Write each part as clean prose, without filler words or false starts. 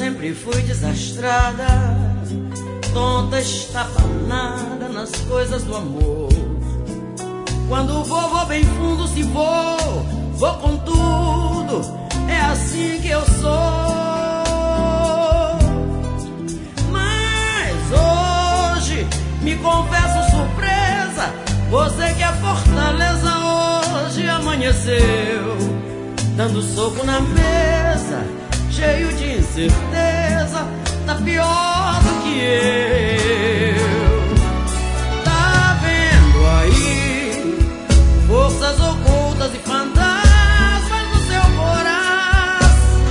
sempre fui desastrada, tonta, estabanada nas coisas do amor. Quando vou bem fundo, se vou com tudo. É assim que eu sou. Mas hoje me confesso surpresa, você que é fortaleza hoje amanheceu dando soco na mesa, cheio de incerteza, tá pior do que eu. Tá vendo aí forças ocultas e fantasmas no seu coração?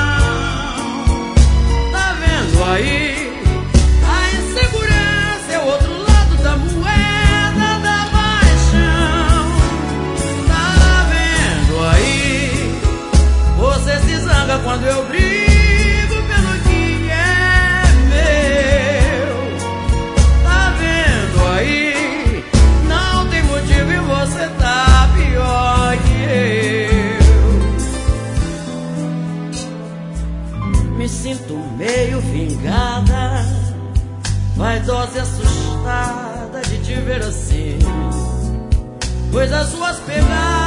Tá vendo aí a insegurança é o outro lado da moeda da paixão? Tá vendo aí você se zanga quando eu brigo pelo que é meu? Tá vendo aí? Não tem motivo e você tá pior que eu. Me sinto meio vingada, vaidosa e assustada de te ver assim, pois as suas pegadas